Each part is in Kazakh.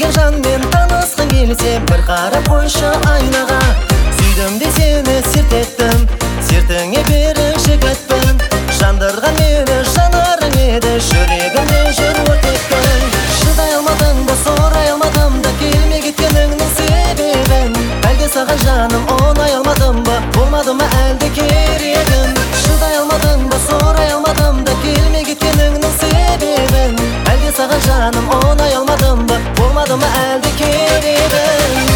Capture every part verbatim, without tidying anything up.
сен жанмен танысқың келсе, бір қарап қойшы айнаға. Сүйдім де сені серт еттім, сертіңе берік жігітпін. Жандырған мені жанарың еді, жүрегімде жүр өртекпін. Шыдай алмадың ба, сорай алмадым да, келмей кеткеніңнің себебін. Әлде саған жаным оңай алмадым ба, болмады ма әлде керегім? Шыдай алмадың ба, сорай алмадым да, келмей кеткеніңнің себебін. Әлде саған жаным оңай алмадым ба, болмады ма әлде керегім?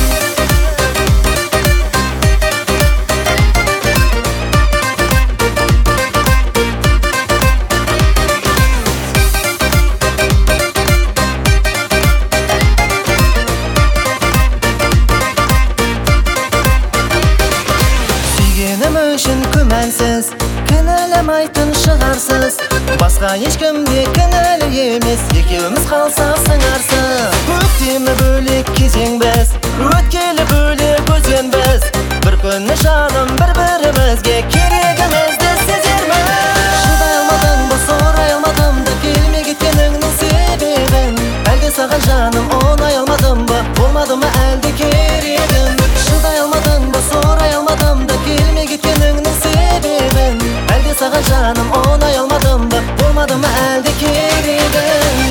Үшін күмәнсіз, кінәламайтын шығарсыз. Басқа ешкімде кінәлі емес, екеуміз қалсақ сыңарсыз. Көктемі бөлек кезең біз, өткелі бөлек өзен біз. Бір күні жаным бір-бірімізге керегімізді сезерміз. Шыдай алмадың ба, сорай алмадым да, келмей кеткеніңнің себебін. Әлде саған жаным оңай алмадым ба, болмады ма әлде керегім? Шыдай алмадың ба, сорай алмадым да, келмей кеткеніңнің себебін. Әлде саған жаным оңай алмадым ба, болмады ма әлде керегім?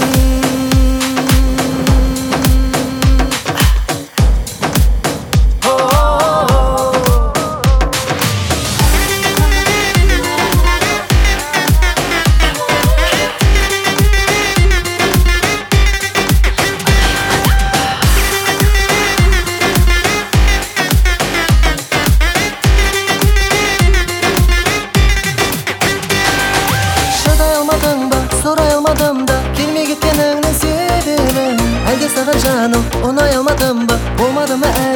Сорай алмадым да, келмей кеткеніңнің себебін. Әлде саған жаным оңай алмадым ба, болмады ма